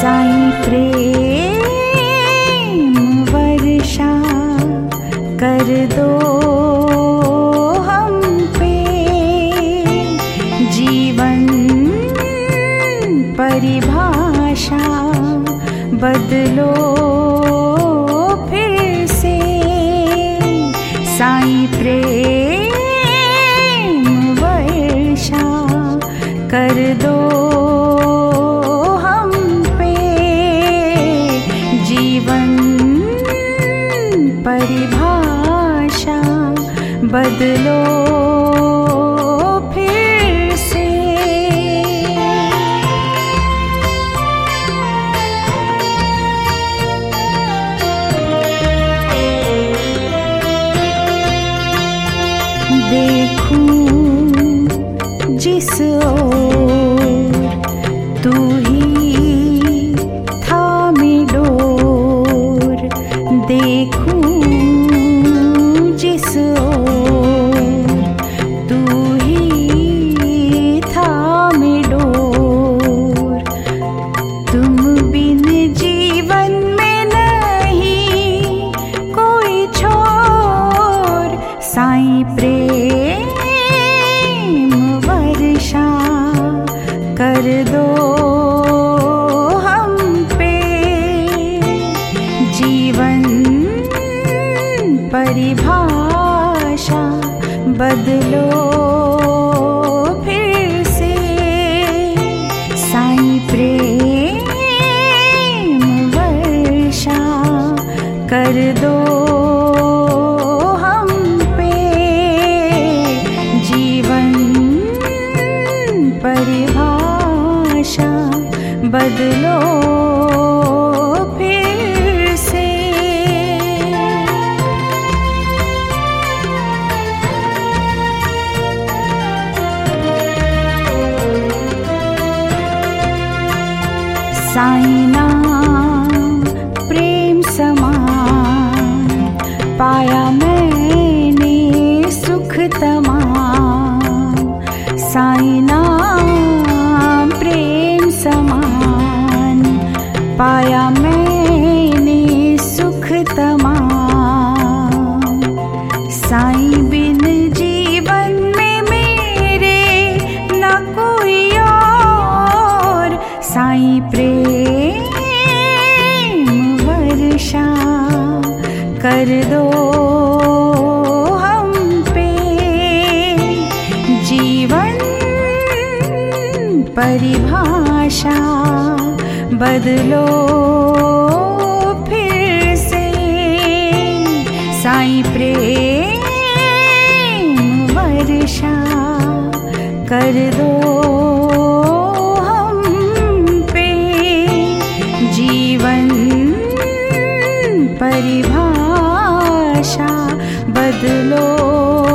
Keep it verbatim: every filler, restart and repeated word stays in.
साईं प्रेम वर्षा कर दो हम पे, जीवन परिभाषा बदलो फिर से। साईं प्रेम वर्षा कर दो हम पे, जीवन परिभाषा बदलो फिर से। देखूं जिस ओर तू ही थामे डोर, देखूं जिस ओर तू ही थामे डोर। तुम बिन जीवन में नहीं कोई छोर, साईं प्रेम वर्षा कर दो हम पे, जीवन परिभाषा बदलो फिर से। साईं प्रेम वर्षा कर दो हम पे, जीवन परिभाषा बदलो फिर से। साईं नाम प्रेम समान, पाया मैंने सुख तमाम। साईं नाम प्रेम समान, पाया मैंने सुख तमाम। साईं बिन जीवन में मेरे न कोई और, साईं प्रेम वर्षा कर दो हम पे, जीवन परिभाषा बदलो फिर से। साईं प्रेम वर्षा कर दो हम पे, जीवन परिभाषा बदलो